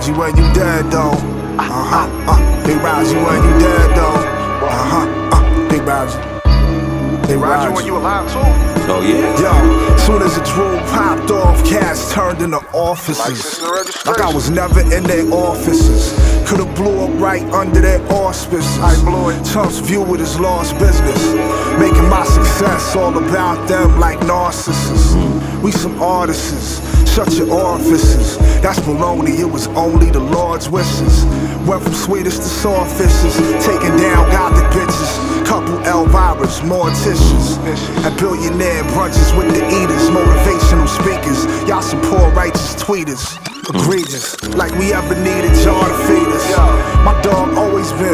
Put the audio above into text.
you when you dead though. They rouse you when you dead though. They rouse you. They rouse you when you alive too. Oh yeah? Yo, soon as the drool popped off, cats turned into offices. Like I was never in their offices. Could've blew up right under their auspices. I blew it. Trump's view it as lost business. Making my success all about them like narcissists. We some artists. Shut your orifices. That's baloney, it was only the Lord's wishes. Went from Swedish to sawfishes, taking down gothic bitches. Couple Elvira's, morticians. At billionaire brunches with the eaters. Motivational speakers, y'all some poor righteous tweeters. Egregious, like we ever needed y'all to feed us. My dog always been